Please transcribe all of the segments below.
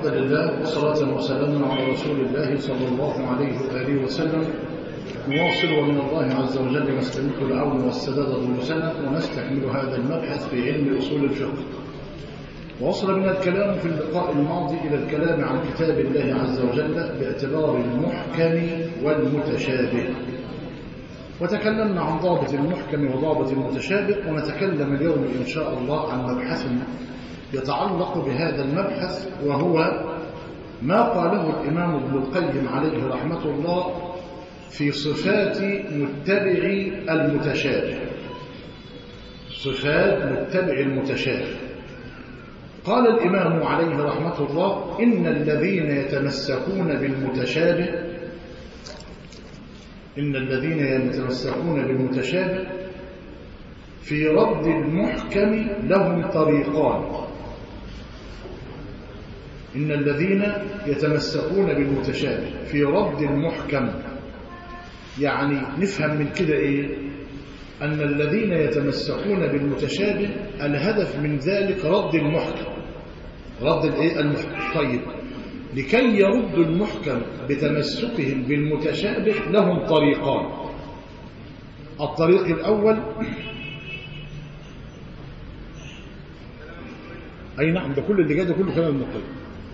الحمد لله وصلاة وسلاما على رسول الله صلى الله عليه وآله وسلم. نواصل ومن الله عز وجل نستمد العون والسداد دروسنا ونستكمل هذا المبحث في علم أصول الفقه. ووصل بنا الكلام في اللقاء الماضي إلى الكلام عن كتاب الله عز وجل باعتبار المحكم والمتشابه، وتكلمنا عن ضابط المحكم وضابط المتشابه، ونتكلم اليوم إن شاء الله عن مبحث يتعلق بهذا المبحث، وهو ما قاله الإمام ابن القيم عليه رحمة الله في صفات متبع المتشابه. صفات متبع المتشابه. قال الإمام عليه رحمة الله: إن الذين يتمسكون بالمتشابه في رد المحكم لهم طريقان. إن الذين يتمسكون بالمتشابه في رد المحكم، يعني نفهم من كده إيه؟ أن الذين يتمسكون بالمتشابه الهدف من ذلك رد المحكم. رد المحكم. طيب، لكي يردوا المحكم بتمسكهم بالمتشابه لهم طريقان. الطريق الأول، أي نعم، ده كل اللي جاي ده كله كلام ابن القيم.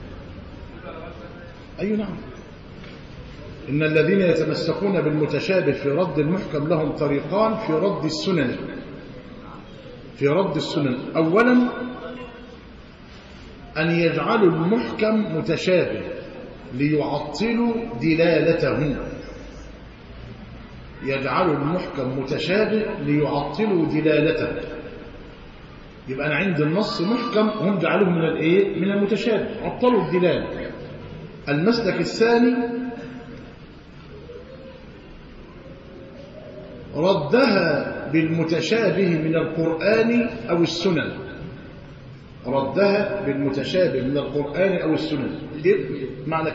أي نعم. إن الذين يتمسكون بالمتشابه في رد المحكم لهم طريقان في رد السنن. أولا، أن يجعلوا المحكم متشابه ليعطلوا دلالته. يجعلوا المحكم متشابه ليعطلوا دلالته. يبقى أنا عند النص محكم، هم جعلوه من المتشابه، عطلوا الدلالة. المسلك الثاني، ردها بالمتشابه من القرآن أو السنن. ردها بالمتشابه من القرآن أو السنن. معنى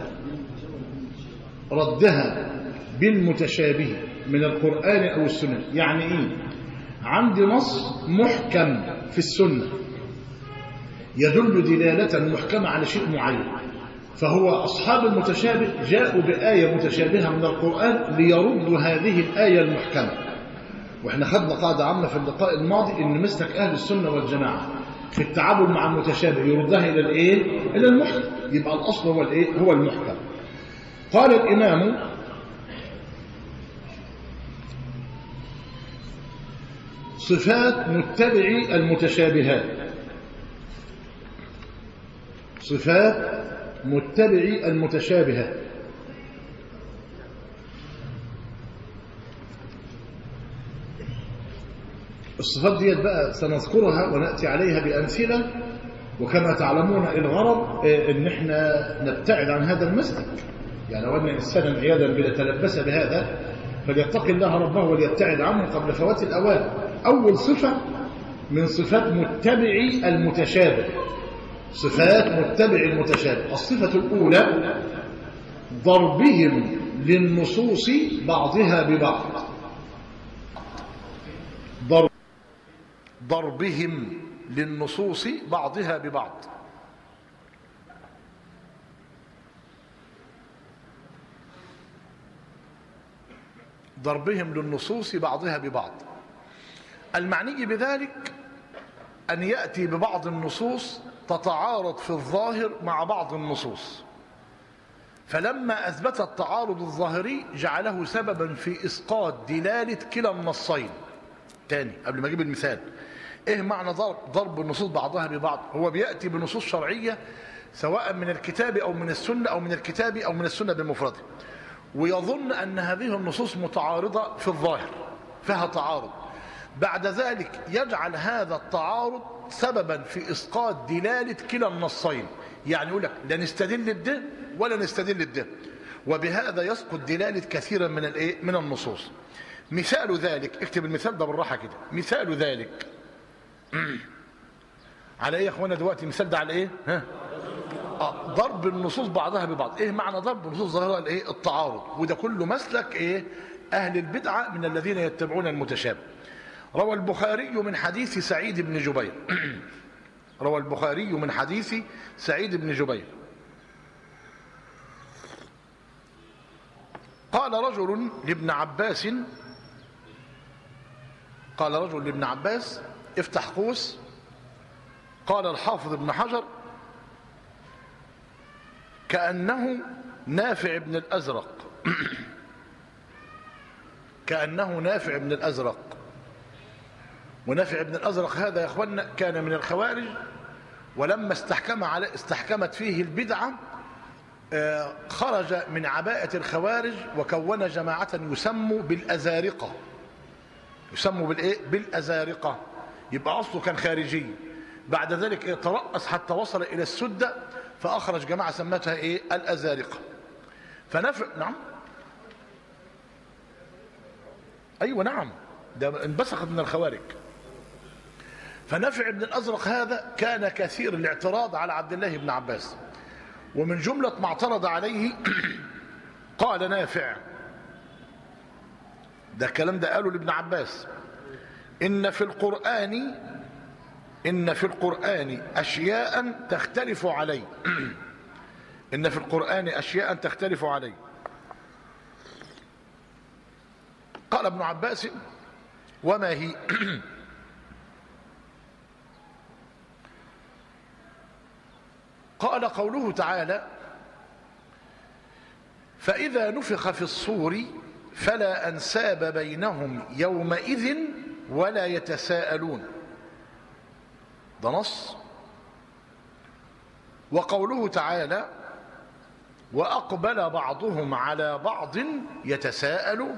ردها بالمتشابه من القرآن أو السنن يعني إيه؟ عندي نص محكم في السنة يدل دلالة محكمة على شيء معين، فهو أصحاب المتشابه جاءوا بآية متشابهة من القرآن ليردوا هذه الآية المحكمة. وإحنا خدنا قاعدة عامة في اللقاء الماضي إن مسلك أهل السنة والجماعة في التعامل مع المتشابه يردها إلى المحكم. يبقى الأصل هو المحكم. قال الإمام: صفات متبعي المتشابهات. صفات متبعي المتشابهات. الصفات ديت بقى سنذكرها ونأتي عليها بأمثلة، وكما تعلمون الغرض ان احنا نبتعد عن هذا المسلك. يعني لو ان انسانا عياذا بالله تلبس بهذا فليتقي الله ربه وليبتعد عنه قبل فوات الاوان. اول صفه من صفات متبعي المتشابه، صفات متبع المتشابه. الصفه الاولى ضربهم للنصوص بعضها ببعض. ضربهم للنصوص بعضها ببعض. ضربهم للنصوص بعضها ببعض. المعني بذلك أن يأتي ببعض النصوص تتعارض في الظاهر مع بعض النصوص، فلما أثبت التعارض الظاهري جعله سببا في إسقاط دلالة كلا النصين. تاني قبل ما أجيب المثال، إيه معنى ضرب النصوص بعضها ببعض؟ هو بيأتي بنصوص شرعية سواء من الكتاب أو من السنة أو من الكتاب أو من السنة بمفرده، ويظن أن هذه النصوص متعارضة في الظاهر، فيها تعارض. بعد ذلك يجعل هذا التعارض سببا في إسقاط دلالة كلا النصين. يعني يقول لك لا نستدل بده ولا نستدل بده، وبهذا يسقط دلالة كثيرا من النصوص. مثال ذلك، اكتب المثال ده بالراحة كده. مثال ذلك على ايه يا اخوانا دلوقتي؟ المثال ده على ايه؟ ضرب النصوص بعضها ببعض. ايه معنى ضرب النصوص ظاهرها التعارض؟ وده كله مسلك اهل البدعه من الذين يتبعون المتشابه. روى البخاري من حديث سعيد بن جبير. روى البخاري من حديث سعيد بن جبير قال رجل لابن عباس افتح قوس، قال الحافظ ابن حجر: كأنه نافع بن الأزرق كأنه نافع بن الأزرق. ونافع بن الأزرق هذا يا أخوانا كان من الخوارج، ولما استحكمت فيه البدعة خرج من عباءة الخوارج وكون جماعة يسموا بالأزارقة. بالأزارقة. يبقى أصله كان خارجي، بعد ذلك ترأس حتى وصل إلى السدة فأخرج جماعة سمتها الأزارقة. فنافع نعم، أيوة نعم، ده انبثقت من الخوارج. فنافع بن الأزرق هذا كان كثير الاعتراض على عبد الله بن عباس، ومن جملة ما اعترض عليه قال نافع، ده الكلام ده قاله لابن عباس: إن في القرآن أشياء تختلف علي إن في القرآن أشياء تختلف علي. قال ابن عباس: وما هي؟ قال: قوله تعالى: فإذا نفخ في الصور فلا أنساب بينهم يومئذ ولا يتساءلون. ده نص. وقوله تعالى: وأقبل بعضهم على بعض يتساءلون.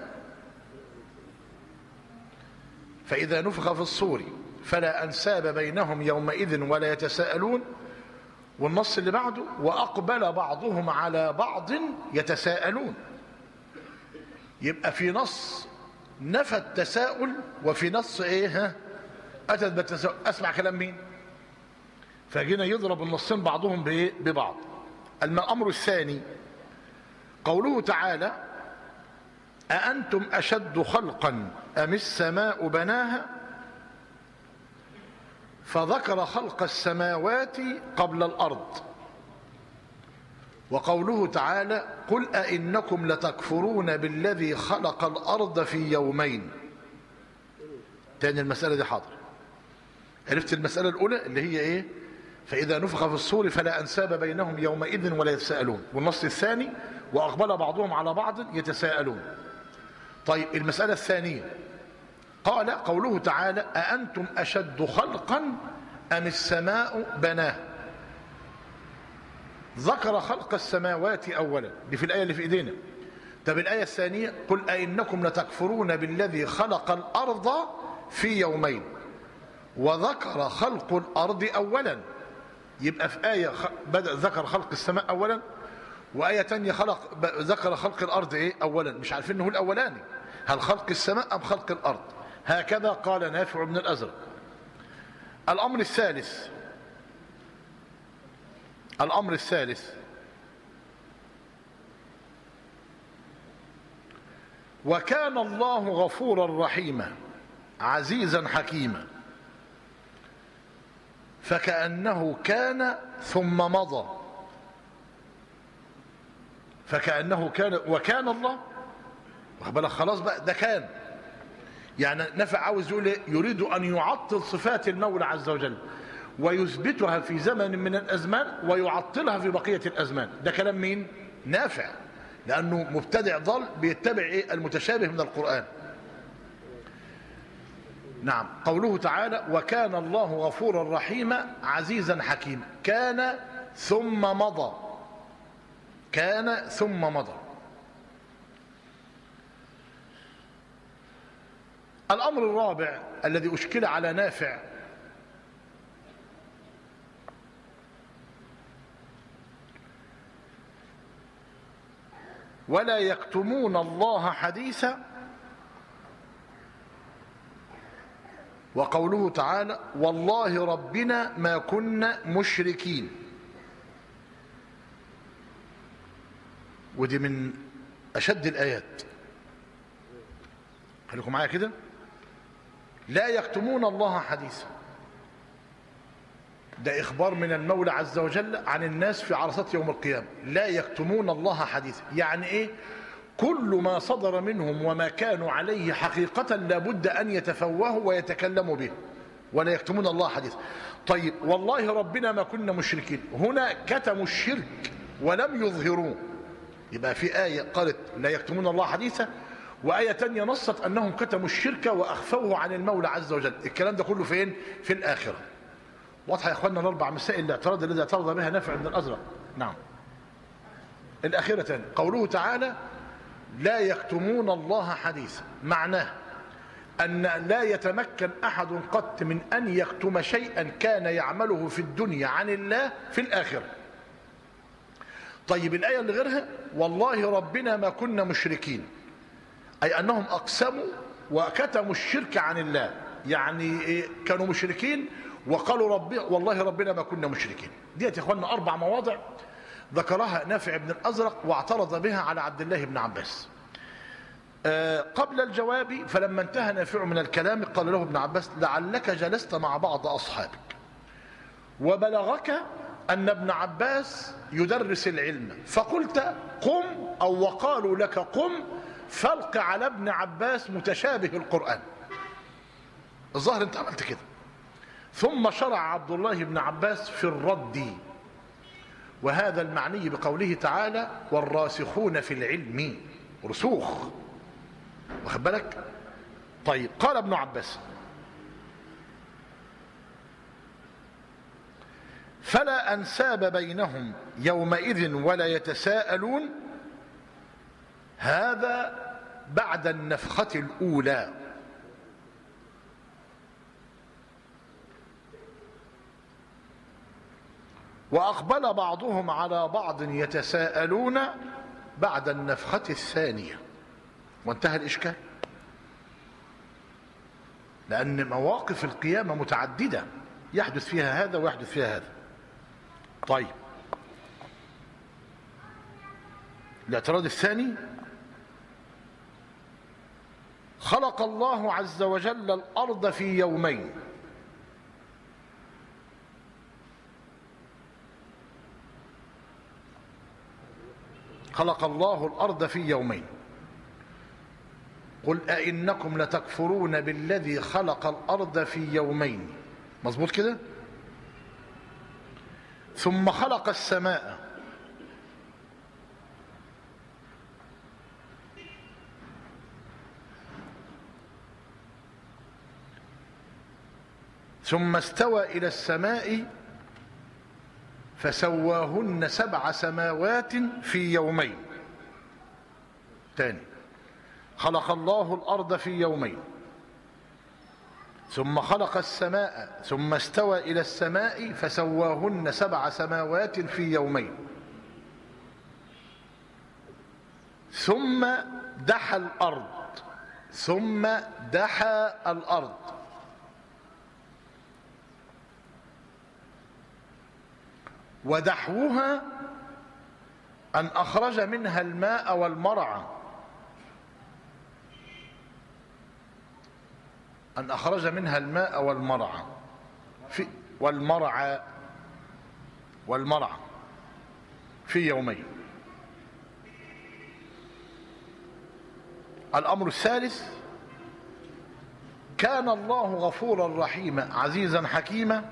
فإذا نفخ في الصور فلا أنساب بينهم يومئذ ولا يتساءلون. والنص اللي بعده: وأقبل بعضهم على بعض يتساءلون. يبقى في نص نفى التساؤل، وفي نص أتت بالتساؤل. أسمع كلام مين؟ فجينا يضرب النصين بعضهم ببعض. الأمر الثاني قوله تعالى: أأنتم أشد خلقا أم السماء بناها، فذكر خلق السماوات قبل الأرض. وقوله تعالى: قل أئنكم لتكفرون بالذي خلق الأرض في يومين. تاني المسألة دي حاضر. عرفت المسألة الأولى اللي هي فإذا نفخ في الصور فلا أنساب بينهم يومئذ ولا يتساءلون. والنص الثاني: وأقبل بعضهم على بعض يتساءلون. طيب المسألة الثانية قال قوله تعالى: أأنتم أشد خلقا أم السماء بناه. ذكر خلق السماوات أولا، دي في الآية اللي في إيدينا. طب الآية الثانية: قل أئنكم لتكفرون بالذي خلق الأرض في يومين. وذكر خلق الأرض أولا. يبقى في آية بدأ ذكر خلق السماء أولا، وآية تانية ذكر خلق الأرض أولا. مش عارفين إنه الأولاني، هل خلق السماء أم خلق الأرض؟ هكذا قال نافع بن الأزرق. الأمر الثالث وكان الله غفورا رحيما عزيزا حكيما، فكأنه كان ثم مضى. فكأنه كان وكان الله، واخد بالك؟ خلاص بقى ده كان، يعني نافع عاوز يقول يريد أن يعطل صفات المولى عز وجل ويثبتها في زمن من الأزمان ويعطلها في بقية الأزمان. ده كلام مين؟ نافع، لأنه مبتدع ضل بيتبع المتشابه من القرآن. نعم. قوله تعالى: وكان الله غفورا رحيما عزيزا حكيما. كان ثم مضى. كان ثم مضى. الأمر الرابع الذي أشكل على نافع ولا يكتمون الله حديثا. وقوله تعالى: والله ربنا ما كنا مشركين. ودي من أشد الآيات. خليكم معايا كده. لا يكتمون الله حديثا، ده إخبار من المولى عز وجل عن الناس في عرصات يوم القيامة. لا يكتمون الله حديثا، يعني إيه؟ كل ما صدر منهم وما كانوا عليه حقيقة لابد أن يتفوهوا ويتكلموا به ولا يكتمون الله حديثا. طيب والله ربنا ما كنا مشركين، هنا كتموا الشرك ولم يظهروه، يبقى في آية قالت لا يكتمون الله حديثا، وآية تانية نصت أنهم كتموا الشرك وأخفوه عن المولى عز وجل. الكلام ده كله فين؟ في الآخرة. واضحة يا أخواننا الأربع مسائل الاعتراض الذي اعترض بها نافع بن الأزرق. نعم. الأخيرة تاني قوله تعالى لا يكتمون الله حديثا، معناه أن لا يتمكن أحد قط من أن يكتم شيئا كان يعمله في الدنيا عن الله في الآخرة. طيب الآية اللي غيرها والله ربنا ما كنا مشركين، أي أنهم أقسموا وكتموا الشرك عن الله، يعني كانوا مشركين وقالوا والله ربنا ما كنا مشركين. ديت يا اخوانا 4 مواضع ذكرها نافع بن الأزرق واعترض بها على عبد الله بن عباس. قبل الجواب فلما انتهى نافع من الكلام قال له ابن عباس لعلك جلست مع بعض أصحابك وبلغك أن ابن عباس يدرس العلم فقلت قم، أو وقالوا لك قم فالق على ابن عباس متشابه القرآن. الظاهر انت عملت كده. ثم شرع عبد الله بن عباس في الرد، وهذا المعني بقوله تعالى والراسخون في العلم، رسوخ، واخد بالك؟ طيب قال ابن عباس فلا أنساب بينهم يومئذ ولا يتساءلون، هذا بعد النفخة الأولى. وأقبل بعضهم على بعض يتساءلون بعد النفخة الثانية، وانتهى الإشكال، لأن مواقف القيامة متعددة يحدث فيها هذا ويحدث فيها هذا. طيب الاعتراض الثاني خلق الله عز وجل الأرض في يومين، خلق الله الأرض في يومين. قل أئنكم لتكفرون بالذي خلق الأرض في يومين، مظبوط كده؟ ثم خلق السماء ثم استوى إلى السماء فسواهن 7 سماوات في يومين. تاني، خلق الله الأرض في يومين ثم خلق السماء ثم استوى إلى السماء فسواهن 7 سماوات في يومين ثم دحى الأرض، ثم دحى الأرض ودحوها أن أخرج منها الماء والمرعى، أن أخرج منها الماء والمرعى والمرعى في يومين. الأمر الثالث كان الله غفورا رحيما عزيزا حكيما،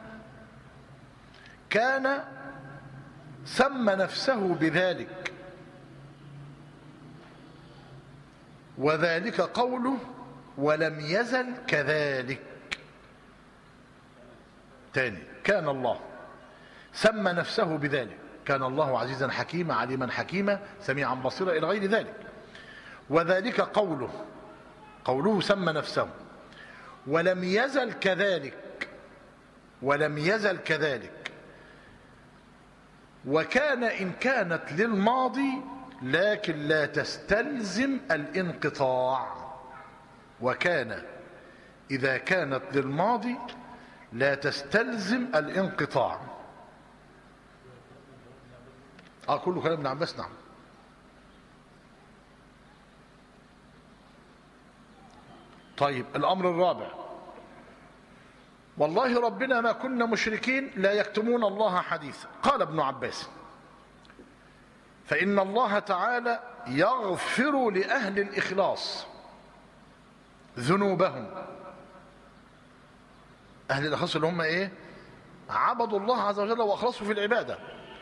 كان سمى نفسه بذلك، وذلك قوله ولم يزل كذلك. تاني، كان الله سمى نفسه بذلك، كان الله عزيزا حكيما عليما حكيما سميعا بصيرا إلى غير ذلك، وذلك قوله سمى نفسه ولم يزل كذلك، ولم يزل كذلك. وكان إن كانت للماضي لكن لا تستلزم الانقطاع، وكان إذا كانت للماضي لا تستلزم الانقطاع. كله كلام ابن عباس. نعم. طيب الأمر الرابع والله ربنا ما كنا مشركين لا يكتمون الله حديثا. قال ابن عباس فإن الله تعالى يغفر لأهل الإخلاص ذنوبهم. أهل الإخلاص اللي هم إيه؟ عبدوا الله عز وجل وأخلصوا في العبادة.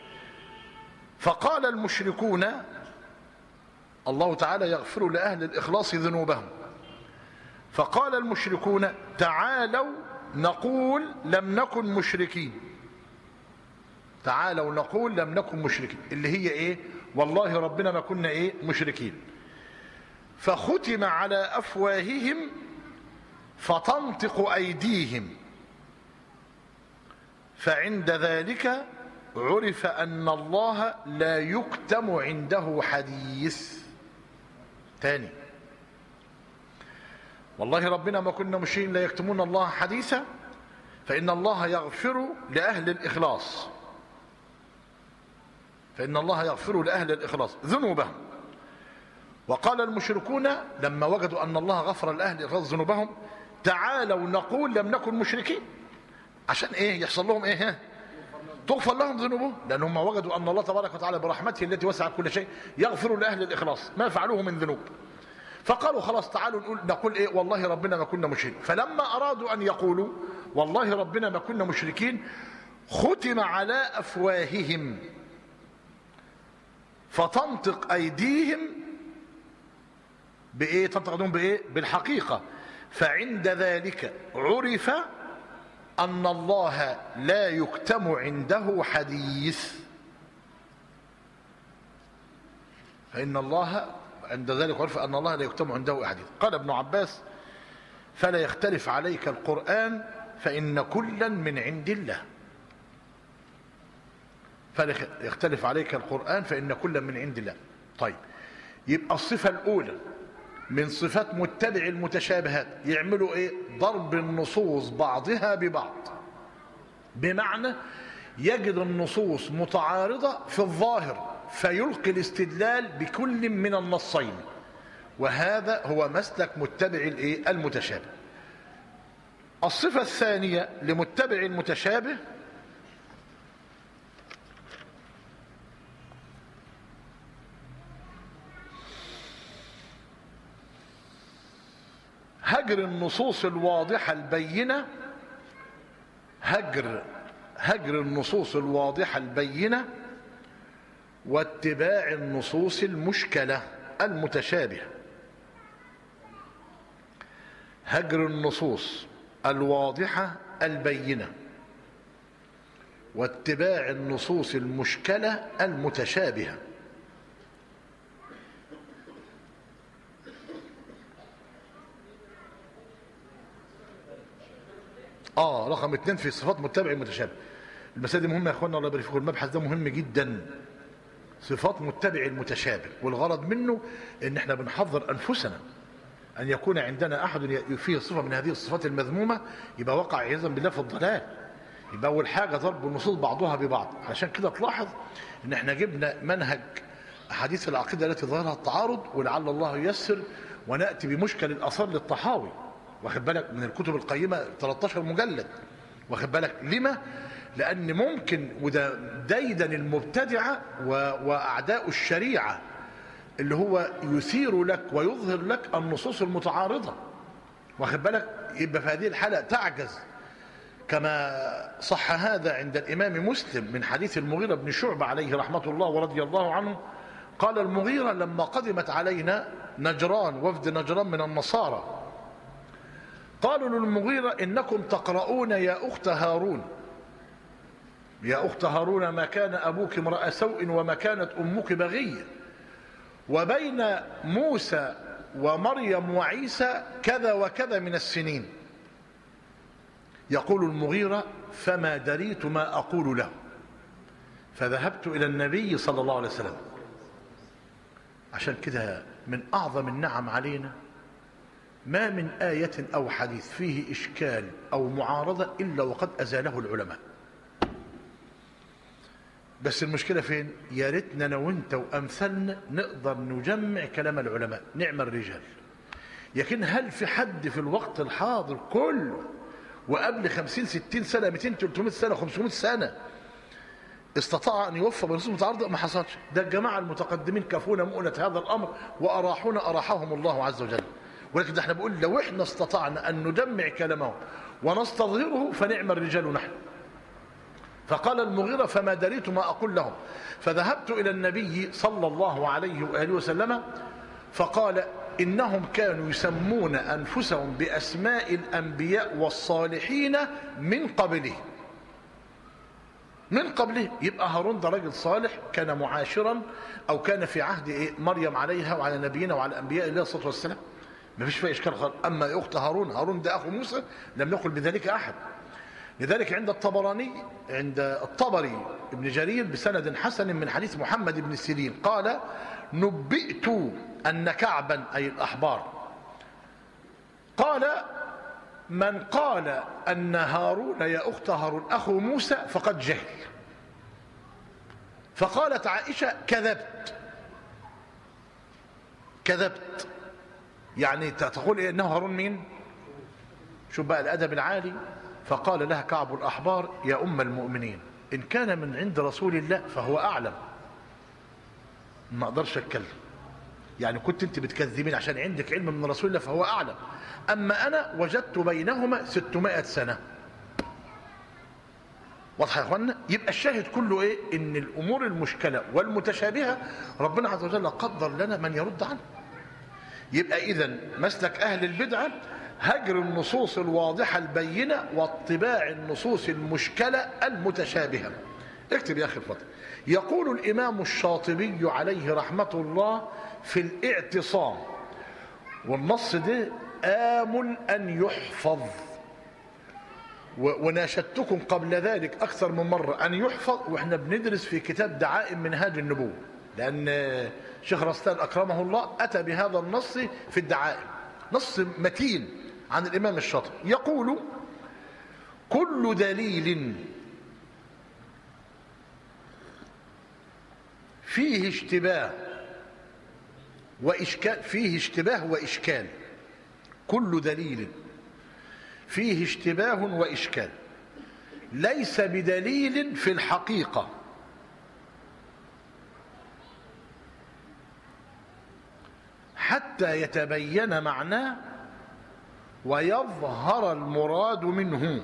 فقال المشركون الله تعالى يغفر لأهل الإخلاص ذنوبهم، فقال المشركون تعالوا نقول لم نكن مشركين. تعالوا نقول لم نكن مشركين اللي هي ايه؟ والله ربنا ما كنا ايه؟ مشركين. فختم على أفواههم فتنطق أيديهم، فعند ذلك عرف أن الله لا يكتم عنده حديث. تاني، والله ربنا ما كنا مشركين لا يكتمون الله حديثا، فإن الله يغفر لأهل الإخلاص، فإن الله يغفر لأهل الإخلاص ذنوبهم. وقال المشركون لما وجدوا أن الله غفر لأهل الإخلاص ذنوبهم تعالوا نقول لم نكن مشركين، عشان إيه؟ يحصل لهم إيه؟ تغفر لهم ذنوبهم، لأنهم وجدوا أن الله تبارك وتعالى برحمته التي وسعت كل شيء يغفر لأهل الإخلاص ما فعلوه من ذنوب. فقالوا خلاص تعالوا نقول إيه؟ والله ربنا ما كنا مشركين. فلما أرادوا أن يقولوا والله ربنا ما كنا مشركين ختم على أفواههم فتنطق أيديهم بإيه؟ تنطق أيديهم بإيه؟ بالحقيقة. فعند ذلك عرف أن الله لا يكتم عنده حديث، فإن الله عند ذلك عرف أن الله لا يكتم عنده حديث. قال ابن عباس فلا يختلف عليك القرآن فإن كلا من عند الله. فلا يختلف عليك القرآن فإن كلا من عند الله. طيب، يبقى الصفة الأولى من صفات متبع المتشابهات يعملوا ايه؟ ضرب النصوص بعضها ببعض، بمعنى يجد النصوص متعارضة في الظاهر فيلقي الاستدلال بكل من النصين، وهذا هو مسلك متبع الايه؟ المتشابه. الصفة الثانية لمتبع المتشابه هجر النصوص الواضحة البينة، هجر النصوص الواضحة البينة واتباع النصوص المشكلة المتشابهة. هجر النصوص الواضحة البينة واتباع النصوص المشكلة المتشابهة. رقم 2 في صفات متبع المتشابه. المسألة دي مهمة يا اخوانا، الله يبارك فيكم، المبحث ده مهم جدا. صفات متبع المتشابه، والغرض منه ان احنا بنحذر انفسنا ان يكون عندنا احد فيه صفة من هذه الصفات المذمومة يبقى وقع عياذا بالله في الضلال. يبقى اول حاجة ضرب النصوص بعضها ببعض. عشان كده تلاحظ ان احنا جبنا منهج احاديث العقيدة التي ظهرها التعارض، ولعل الله ييسر ونأتي بمشكل الاثار للطحاوي، واخد بالك، من الكتب القيمة 13 مجلد، واخد بالك. لما؟ لأن ممكن، وده ديدن المبتدعة وأعداء الشريعة، اللي هو يثير لك ويظهر لك النصوص المتعارضة، واخد بالك. يبقى في هذه الحالة تعجز، كما صح هذا عند الإمام مسلم من حديث المغيرة بن شعبة عليه رحمة الله ورضي الله عنه. قال المغيرة لما قدمت علينا نجران، وفد نجران من النصارى، قالوا للمغيرة إنكم تقرؤون يا أخت هارون، يا أخت هارون ما كان أبوك امرأ سوء وما كانت أمك بغية، وبين موسى ومريم وعيسى كذا وكذا من السنين. يقول المغيرة فما دريت ما أقول له، فذهبت إلى النبي صلى الله عليه وسلم. عشان كده من أعظم النعم علينا ما من آية أو حديث فيه إشكال أو معارضة إلا وقد أزاله العلماء. بس المشكلة فين؟ يا ريتنا أنا وأنت وأمثالنا نقدر نجمع كلام العلماء، نعم الرجال. لكن هل في حد في الوقت الحاضر كله وقبل 50 60 سنة 200 300 سنة 500 سنة استطاع أن يوفى بنصوص متعارضة؟ ما حصلش. ده الجماعة المتقدمين كفونا مؤنة هذا الأمر وأراحونا أراحهم الله عز وجل. ولكن ده احنا بقول لو احنا استطعنا أن ندمع كلامهم ونستظهره فنعم الرجال نحن. فقال المغيرة فما دريت ما أقول لهم، فذهبت إلى النبي صلى الله عليه وآله وسلم فقال إنهم كانوا يسمون أنفسهم بأسماء الأنبياء والصالحين من قبله. من قبله يبقى هارون ده راجل صالح كان معاشرا أو كان في عهد مريم عليها وعلى نبينا وعلى أنبياء الله الصلاة والسلام، ما فيش فيها إشكال خالص. أما أخت هارون ده أخو موسى لم يقل بذلك أحد. لذلك عند الطبري ابن جرير بسند حسن من حديث محمد بن سيرين قال نبئت أن كعبا أي الأحبار قال من قال أن هارون يا أخت هارون أخو موسى فقد جهل. فقالت عائشة كذبت يعني تقول إيه إنه هارون مين؟ شوف بقى الأدب العالي. فقال لها كعب الأحبار يا أم المؤمنين إن كان من عند رسول الله فهو أعلم، ما أقدرش أتكلم. يعني كنت أنت بتكذبين عشان عندك علم من رسول الله فهو أعلم، أما أنا وجدت بينهما 600 سنة. واضح يا أخوانا؟ يبقى الشاهد كله إيه؟ إن الأمور المشكلة والمتشابهة ربنا عز وجل قدر لنا من يرد عنه. يبقى إذن مسلك أهل البدعة هجر النصوص الواضحة البينة واتباع النصوص المشكلة المتشابهة. اكتب يا أخي الفضل. يقول الإمام الشاطبي عليه رحمة الله في الاعتصام، والنص ده آمل أن يحفظ، وناشدتكم قبل ذلك أكثر من مرة أن يحفظ وإحنا بندرس في كتاب دعائم منهاج النبوة، لأن شيخ رستان أكرمه الله أتى بهذا النص في الدعائم، نص متين عن الإمام الشاطبي. يقول كل دليل فيه اشتباه وإشكال كل دليل فيه اشتباه وإشكال ليس بدليل في الحقيقة حتى يتبين معناه ويظهر المراد منه.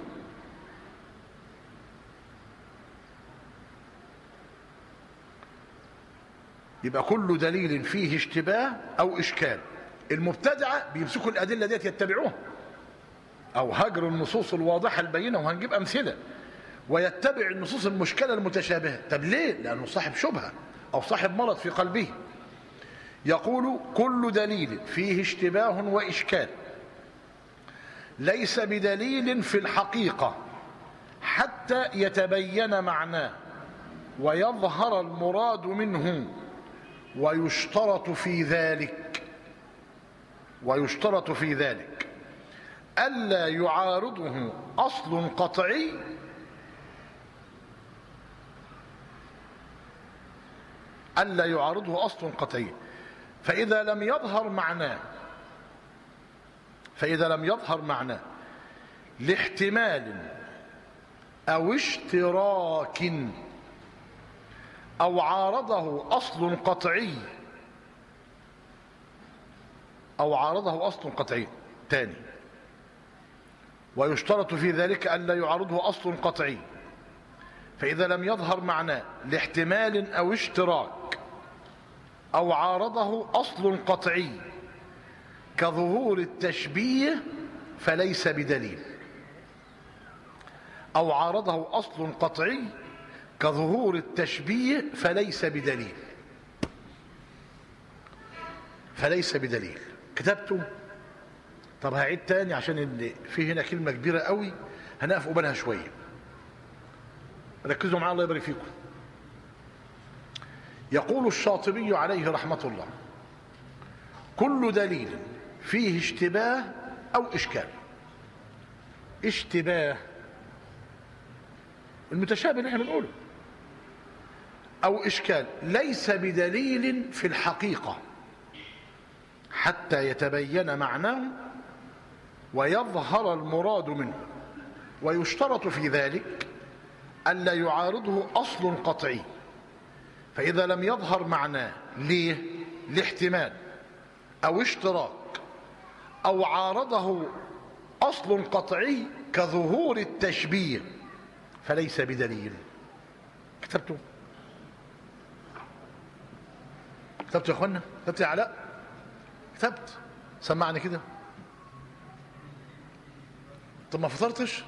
يبقى كل دليل فيه اشتباه أو إشكال. المبتدعة بيمسكوا الأدلة ديت يتبعوها، أو هجر النصوص الواضحة البينة، وهنجيب أمثلة، ويتبع النصوص المشكلة المتشابهة. طب ليه؟ لأنه صاحب شبهة أو صاحب مرض في قلبه. يقول كل دليل فيه اشتباه وإشكال ليس بدليل في الحقيقة حتى يتبين معناه ويظهر المراد منه، ويشترط في ذلك ألا يعارضه أصل قطعي فإذا لم يظهر معناه لاحتمال أو اشتراك أو عارضه أصل قطعي تاني. ويشترط في ذلك ألا يعارضه أصل قطعي فإذا لم يظهر معناه لاحتمال أو اشتراك أو عارضه أصل قطعي كظهور التشبيه فليس بدليل، أو عارضه أصل قطعي كظهور التشبيه فليس بدليل. كتبته؟ طب هعيد تاني عشان في هنا كلمة كبيرة قوي هنقف قبالها شوية، ركزوا معايا الله يبارك فيكم. يقول الشاطبي عليه رحمة الله كل دليل فيه اشتباه أو إشكال. اشتباه المتشابه اللي احنا بنقوله، أو إشكال ليس بدليل في الحقيقة حتى يتبين معناه ويظهر المراد منه، ويشترط في ذلك ألا يعارضه أصل قطعي، فإذا لم يظهر معناه ليه؟ لاحتمال أو اشتراك أو عارضه أصل قطعي كظهور التشبيه فليس بدليل. كتبته يا اخوانا؟ كتبت يا علاء؟ كتبت؟ سمعني كده. طب ما فطرتش؟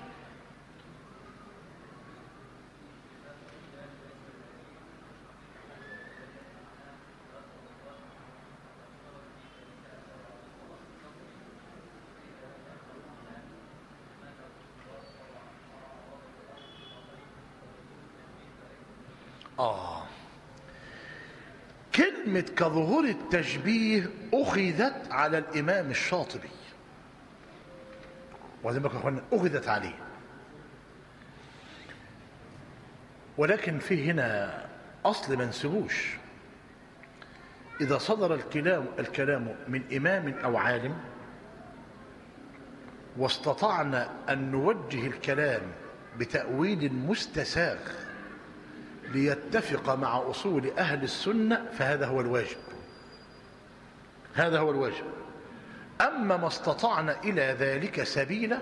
كلمة كظهور التشبيه أخذت على الإمام الشاطبي، وزي ما قلنا أخذت عليه، ولكن في هنا أصل ما نسيبوش. إذا صدر الكلام من إمام أو عالم واستطعنا أن نوجه الكلام بتأويل مستساغ ليتفق مع أصول أهل السنة فهذا هو الواجب، هذا هو الواجب. أما ما استطعنا إلى ذلك سبيلا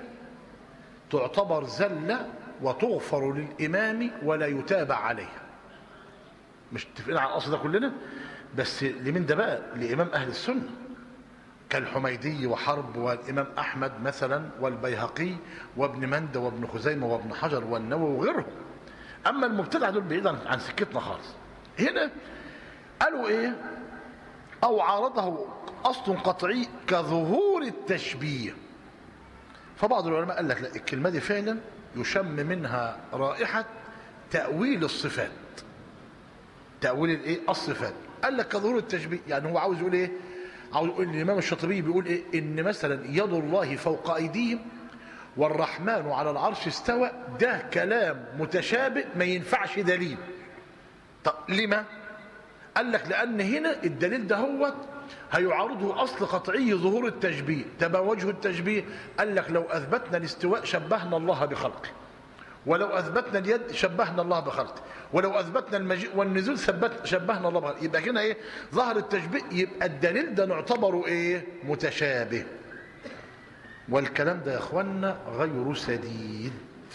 تعتبر زلة وتغفر للإمام ولا يتابع عليها. مش اتفقنا على الأصل ده كلنا؟ بس لمن ده بقى؟ لإمام أهل السنة كالحميدي وحرب والإمام أحمد مثلا والبيهقي وابن مندة وابن خزيمة وابن حجر والنووي وغيرهم. أما المبتدع دول بعيدا عن سكتنا خالص. هنا قالوا إيه؟ أو عارضه أصل قطعي كظهور التشبيه. فبعض العلماء قال لك لا، الكلمة دي فعلا يشم منها رائحة تأويل الصفات، تأويل الإيه؟ الصفات. قال لك كظهور التشبيه، يعني هو عاوز يقول إيه؟ عاوز يقول الإمام الشاطبي بيقول إيه؟ إن مثلا يد الله فوق أيديهم والرحمن على العرش استوى، ده كلام متشابه ما ينفعش دليل. طب لما؟ قال لك لأن هنا الدليل ده هو هيعارضه أصل قطعي ظهور التشبيه. تبا وجه التشبيه؟ قال لك لو أثبتنا الاستواء شبهنا الله بخلقه، ولو أثبتنا اليد شبهنا الله بخلقه، ولو أثبتنا المجيء والنزول شبهنا الله بخلقه. يبقى هنا إيه؟ ظهر التشبيه، يبقى الدليل ده نعتبره إيه؟ متشابه. والكلام ده يا اخوانا غير سديد،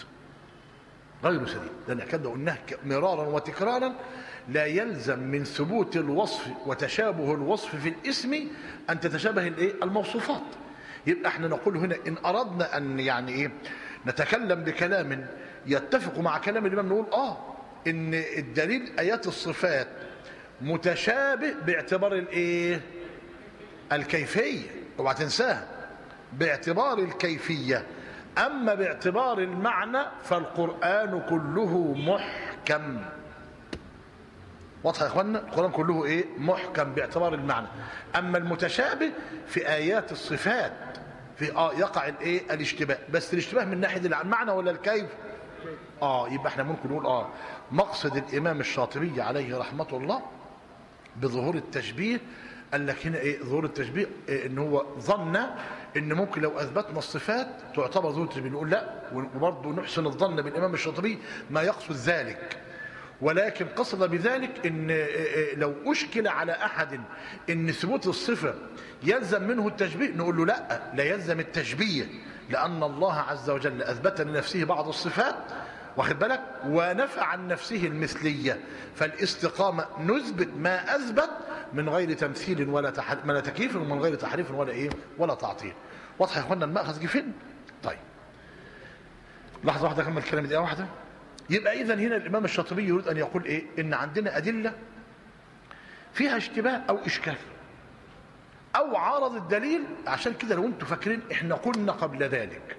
غير سديد، لان احنا قلناه مرارا وتكرارا. لا يلزم من ثبوت الوصف وتشابه الوصف في الاسم ان تتشابه الايه؟ الموصوفات. يبقى احنا نقول هنا ان اردنا ان يعني ايه؟ نتكلم بكلام يتفق مع كلام الامام، نقول ان الدليل ايات الصفات متشابه باعتبار الايه؟ الكيفيه، اوعى تنساها، باعتبار الكيفية. أما باعتبار المعنى فالقرآن كله محكم. واضح يا اخوانا؟ القرآن كله ايه؟ محكم باعتبار المعنى. أما المتشابه في آيات الصفات في يقع الايه؟ الاشتباه، بس الاشتباه من ناحية المعنى ولا الكيف؟ يبقى احنا ممكن نقول مقصد الإمام الشاطبي عليه رحمة الله بظهور التشبيه، قال لك هنا ايه؟ ظهور التشبيه ان هو ظن ان ممكن لو اثبتنا الصفات تعتبر ظهور التشبيه. نقول لا، وبرضه نحسن الظن بالامام الشاطبي ما يقصد ذلك، ولكن قصد بذلك ان لو اشكل على احد ان ثبوت الصفه يلزم منه التشبيه، نقول له لا يلزم التشبيه، لان الله عز وجل اثبت لنفسه بعض الصفات، واخد بالك، ونفى عن نفسه المثليه. فالاستقامه نثبت ما اثبت من غير تمثيل ولا تكييف، ومن غير تحريف ولا ايه؟ ولا تعطيل. واضح يا اخوانا المأخذ فين؟ طيب لحظه واحده اكمل كلامي دقيقه واحده. يبقى اذا هنا الامام الشاطبي يريد ان يقول ايه؟ ان عندنا ادله فيها اشتباه او اشكال او عارض الدليل. عشان كده لو انتم فاكرين احنا قلنا قبل ذلك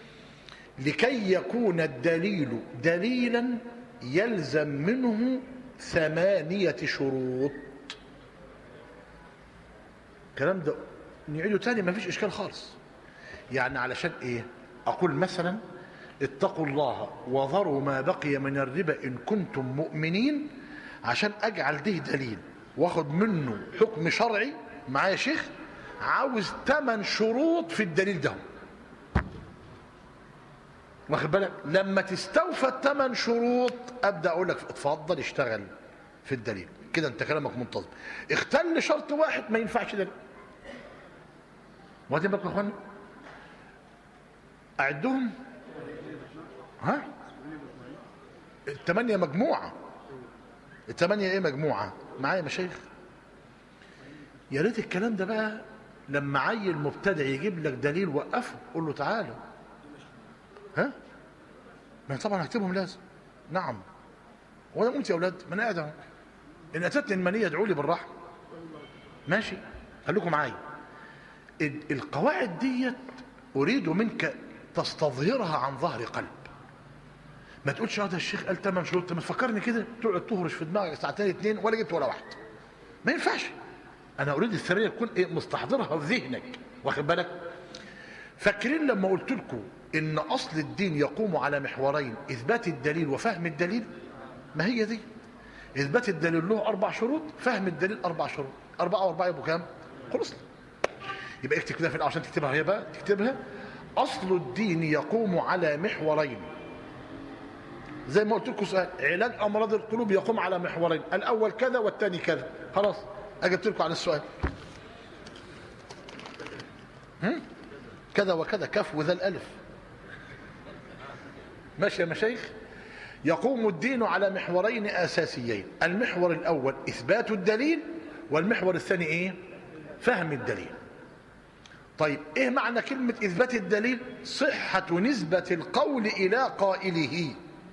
لكي يكون الدليل دليلا يلزم منه 8 شروط. الكلام ده نعيده تاني ما فيش اشكال خالص. يعني علشان ايه؟ اقول مثلا اتقوا الله وذروا ما بقي من الربا ان كنتم مؤمنين، عشان اجعل ده دليل واخد منه حكم شرعي. معايا يا شيخ؟ عاوز 8 شروط في الدليل ده. واخد بالك؟ لما تستوفى الثمان شروط ابدا اقول لك اتفضل اشتغل في الدليل، كده انت كلامك منتظم. اختل شرط واحد ما ينفعش دليل. واخدين بالكم يا اخوانا؟ اعدهم. ها؟ الثمانية مجموعة. الثمانية ايه مجموعة؟ معايا مشايخ؟ يا ريت الكلام ده بقى لما عيل مبتدع يجيب لك دليل وقفه، قول له تعالى. ها؟ ما طبعا هكتبهم لازم. نعم. وانا قلت يا اولاد ما انا قاعد اهو. ان اتتني المنيه ادعوا لي بالرحمه. ماشي؟ خليكم معايا. القواعد ديت اريد منك تستظهرها عن ظهر قلب. ما تقولش هذا الشيخ قال 8 شروط، ما تفكرني كده تقعد تهرش في دماغك ساعتين اتنين ولا جبت ولا واحد. ما ينفعش. انا اريد الثريه تكون ايه؟ مستحضرها في ذهنك، واخد بالك؟ فاكرين لما قلت لكم ان اصل الدين يقوم على محورين، اثبات الدليل وفهم الدليل؟ ما هي دي اثبات الدليل له 4 شروط، فهم الدليل 4 شروط. 4 و4 يبقوا كام؟ خلصنا. يبقى اكتب كده في عشان تكتبها هي بقى، تكتبها. اصل الدين يقوم على محورين، زي ما قلت لكم سؤال علاج امراض القلوب يقوم على محورين، الاول كذا والثاني كذا. خلاص اجبت لكم على السؤال. كذا وكذا، كف وذا الالف. ماشي يا مشايخ؟ يقوم الدين على محورين اساسيين، المحور الاول اثبات الدليل، والمحور الثاني ايه؟ فهم الدليل. طيب ايه معنى كلمة اثبات الدليل؟ صحة نسبة القول الى قائله.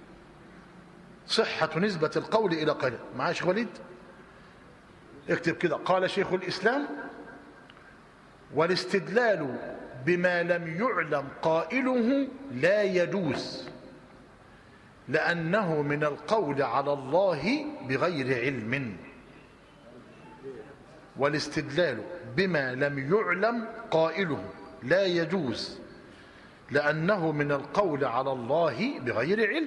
صحة نسبة القول الى قائله. معايا يا شيخ وليد؟ اكتب كده. قال شيخ الاسلام: والاستدلال بما لم يعلم قائله لا يجوز، لأنه من القول على الله بغير علم. والاستدلال بما لم يعلم قائله لا يجوز، لأنه من القول على الله بغير علم.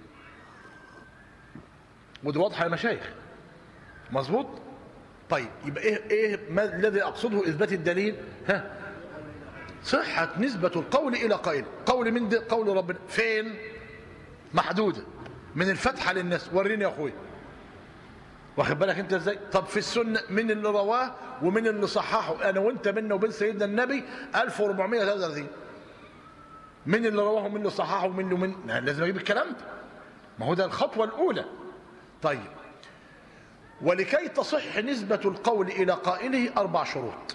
ودي واضحة يا مشايخ؟ مظبوط؟ طيب يبقى ايه ما الذي اقصده اثبات الدليل؟ ها؟ صحة نسبة القول الى قائل. قول من ده؟ قول ربنا. فين؟ محدودة من الفتحة للناس. وريني يا اخوي، واخد بالك انت ازاي؟ طب في السنة من اللي رواه ومن اللي صححه؟ انا وانت بيننا وبين سيدنا النبي 1433. من اللي رواه ومن اللي صححه ومن لازم اجيب الكلام ده. ما هو ده الخطوة الاولى. طيب ولكي تصح نسبة القول إلى قائله 4 شروط،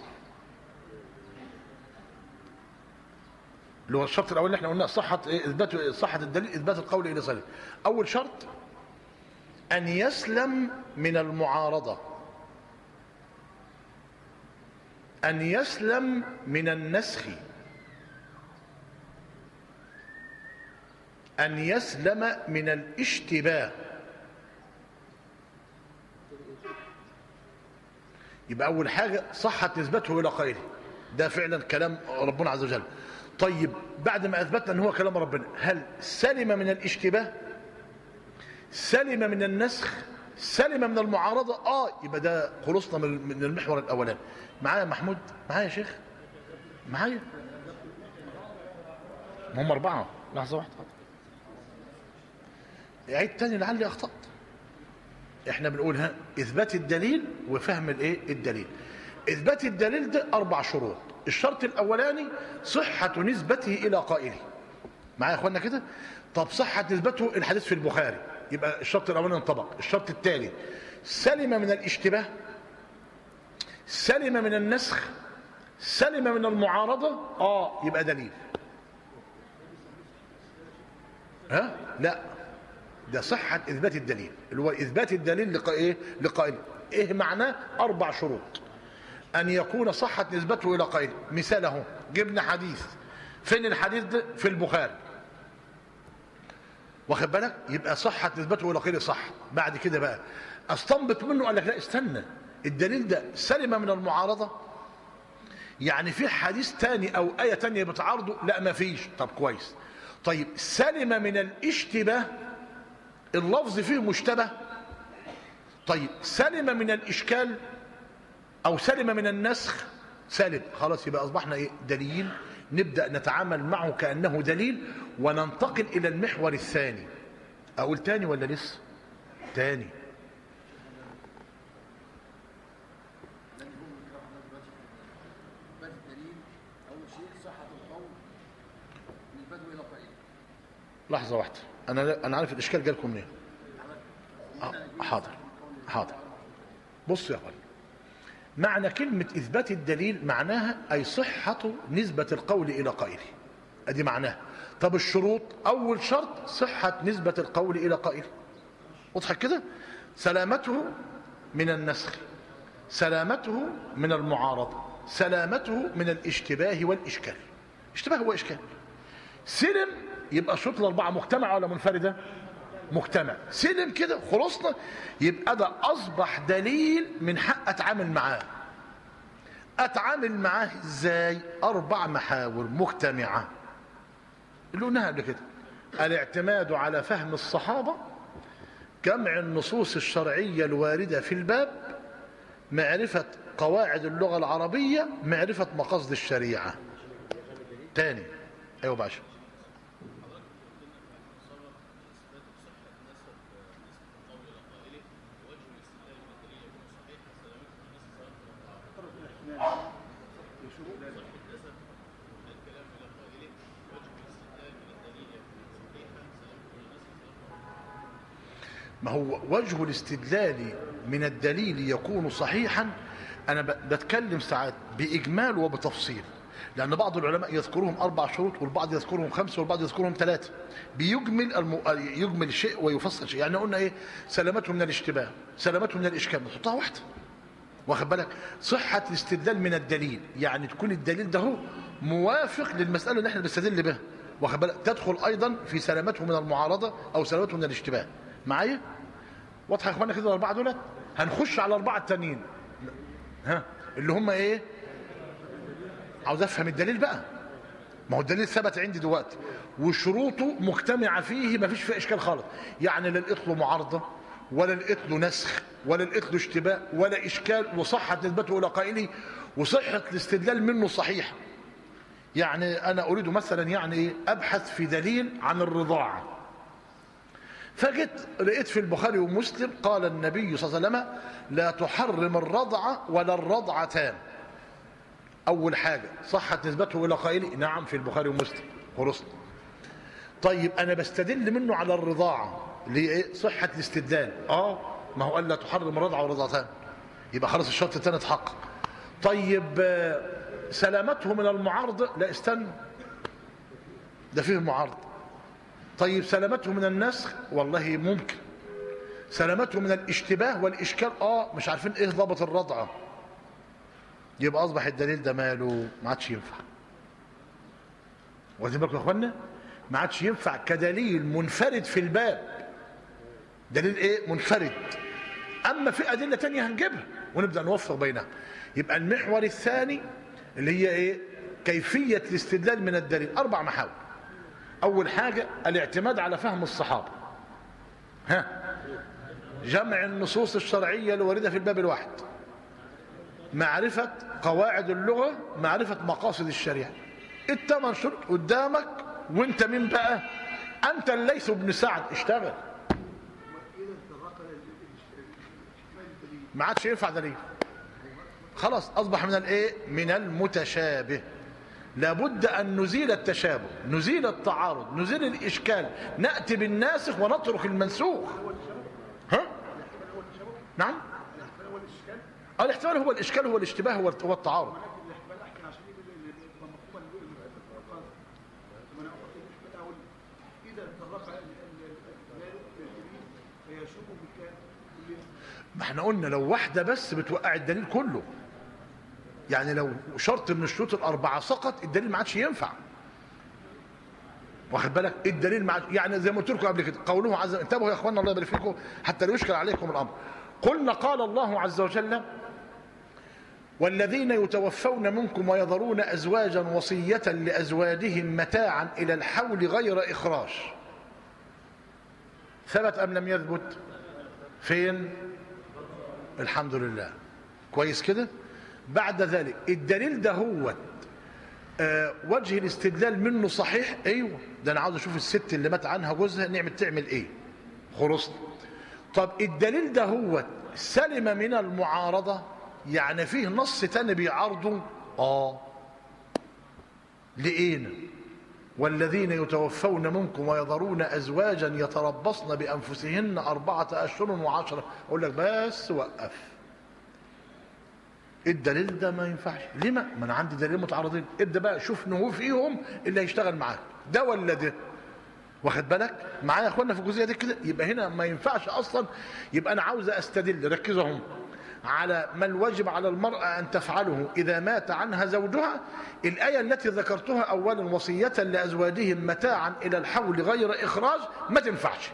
اللي هو الشرط الأول اللي احنا قلنا صحة الدليل إثبات القول إلى قائله. أول شرط أن يسلم من المعارضة، أن يسلم من النسخ، أن يسلم من الاشتباه. يبقى أول حاجة صحة نسبته إلى قائله، ده فعلا كلام ربنا عز وجل. طيب بعد ما أثبتنا أن هو كلام ربنا، هل سلم من الاشتباه؟ سلم من النسخ؟ سلم من المعارضة؟ يبقى ده خلصنا من المحور الأولاني. معايا محمود؟ معايا يا شيخ؟ معايا؟ هم 4. لحظة واحدة. عيد تاني لعلي أخطأت. احنا بنقول اثبات الدليل وفهم الايه؟ الدليل. اثبات الدليل ده 4 شروط. الشرط الاولاني صحة نسبته الى قائله. معايا يا اخوانا كده؟ طب صحة نسبته، الحديث في البخاري، يبقى الشرط الاولاني انطبق. الشرط الثاني سلم من الاشتباه، سلم من النسخ، سلم من المعارضة، يبقى دليل. لا، ده صحة إثبات الدليل، اللي هو إثبات الدليل لقائله. إيه معناه؟ 4 شروط. أن يكون صحة نسبته إلى قائله. مثاله جبنا حديث، فين الحديث ده؟ في البخاري، واخد بالك؟ يبقى صحة نسبته إلى قائله صح. بعد كده بقى استنبط منه، قال لك لا استنى، الدليل ده سلم من المعارضة، يعني في حديث تاني أو آية تانية بتعارضه؟ لا ما فيش. طب كويس. طيب سلم من الاشتباه، اللفظ فيه مشتبه. طيب سلم من الإشكال أو سلم من النسخ؟ سلم. خلاص يبقى أصبحنا دليل نبدأ نتعامل معه كأنه دليل وننتقل إلى المحور الثاني. أقول تاني ولا لسه؟ تاني. لحظة واحدة، أنا عارف الإشكال جالكم منين. حاضر. بص يا أخوان، معنى كلمة إثبات الدليل معناها أي صحة نسبة القول إلى قائله، أدي معناها. طب الشروط، أول شرط صحة نسبة القول إلى قائله، واضحة كده؟ سلامته من النسخ، سلامته من المعارضة، سلامته من الاشتباه والإشكال. اشتباه وإشكال. سلم يبقى الشروط الأربعة مجتمعة ولا منفردة؟ مجتمع. سلم كده خلصنا، يبقى ده أصبح دليل من حق أتعامل معاه. أتعامل معاه إزاي؟ 4 محاور مجتمعة اللي قلناها قبل كده: الاعتماد على فهم الصحابة، جمع النصوص الشرعية الواردة في الباب، معرفة قواعد اللغة العربية، معرفة مقاصد الشريعة. تاني. أيوة باشا. ما هو وجه الاستدلال من الدليل يكون صحيحا. أنا بتكلم ساعات بإجمال وبتفصيل، لأن بعض العلماء يذكرهم 4 شروط والبعض يذكرهم 5 والبعض يذكرهم 3. يجمل شيء ويفصل شيء. يعني قلنا إيه؟ سلامته من الاشتباه، سلامته من الإشكال، نحطها واحدة. واخد بالك؟ صحة الاستدلال من الدليل، يعني تكون الدليل ده هو موافق للمسألة اللي احنا بنستدل بها. واخد بالك؟ تدخل أيضا في سلامته من المعارضة أو سلامته من الاشتباه. معايا؟ واضحه يا اخوانا كده الاربعه دولت؟ هنخش على الاربعه التانيين، اللي هم ايه؟ عاوز افهم الدليل بقى. ما هو الدليل ثبت عندي دلوقتي وشروطه مجتمعه فيه، ما فيش فيه اشكال خالص. يعني لا لقيت له معارضه ولا لقيت له نسخ ولا لقيت له اشتباه ولا اشكال، وصحه نسبته الى قائله وصحه الاستدلال منه صحيح. يعني انا اريد مثلا يعني ابحث في دليل عن الرضاعه، فجيت لقيت في البخاري ومسلم قال النبي صلى الله عليه وسلم: لا تحرم الرضعة ولا الرضعتان. أول حاجة صحت نسبته إلى قائله، نعم في البخاري ومسلم، خلصنا. طيب أنا بستدل منه على الرضاعة ليه؟ صحة الاستدلال. ما هو قال لا تحرم الرضعة والرضعتان، يبقى خلاص الشرط الثاني اتحقق. طيب سلامته من المعارضة، لا استنى، ده فيه معارضة. طيب سلامته من النسخ، والله ممكن. سلامته من الاشتباه والاشكال، مش عارفين ايه ضابط الرضعه، يبقى اصبح الدليل ده ماله؟ ما عادش ينفع. واخدين بالكم يا اخوانا؟ ما عادش ينفع كدليل منفرد في الباب، دليل ايه؟ منفرد. اما في ادله تانية هنجيبها ونبدا نوفق بينها. يبقى المحور الثاني اللي هي ايه؟ كيفيه الاستدلال من الدليل. 4 محاور. أول حاجة الاعتماد على فهم الصحابة، جمع النصوص الشرعية الواردة في الباب الواحد، معرفة قواعد اللغة، معرفة مقاصد الشريعة. ال8 شروط قدامك، وانت مين بقى؟ أنت الليث بن سعد، اشتغل. ما عادش ينفع دليل، خلاص أصبح من الايه؟ من المتشابه. لابد أن نزيل التشابه، نزيل التعارض، نزيل الإشكال، نأتي بالناسخ ونترك المنسوخ. نعم؟ الاحتمال هو الإشكال، هو الاشتباه، هو التعارض. ما احنا قلنا لو واحدة بس بتوقع الدليل كله. يعني لو شرط من الشروط ال4 سقط، الدليل ما عادش ينفع. واخد بالك؟ الدليل يعني زي ما قلت لكم قبل كده، قوله عز وجل، انتبهوا يا اخوانا الله يبارك فيكم حتى لا يشكل عليكم الامر. قلنا قال الله عز وجل: والذين يتوفون منكم ويذرون ازواجا وصية لازواجهم متاعا الى الحول غير اخراج. ثبت ام لم يثبت؟ فين؟ الحمد لله. كويس كده. بعد ذلك الدليل ده هو وجه الاستدلال منه صحيح، ايوه ده انا عاوز اشوف الست اللي مات عنها جوزها تعمل ايه. خلصنا. طب الدليل ده هو سلم من المعارضة، يعني فيه نص تاني بيعارضه. لقينا والذين يتوفون منكم ويذرون أزواجا يتربصن بأنفسهن 4 أشهر و10. أقول لك بس وقف، الدليل ده ما ينفعش. ليه؟ ما أنا عندي دليل متعارضين. ابدأ بقى شوف هو فيهم اللي هيشتغل معاك، ده ولا ده. واخد بالك معايا يا اخوانا في الجزئيه دي كده؟ يبقى هنا ما ينفعش اصلا. يبقى انا عاوز استدل، ركزوا هم، على ما الواجب على المرأة أن تفعله إذا مات عنها زوجها. الآية التي ذكرتها أولا وصية لأزواجهم متاعا إلى الحول غير إخراج ما تنفعش،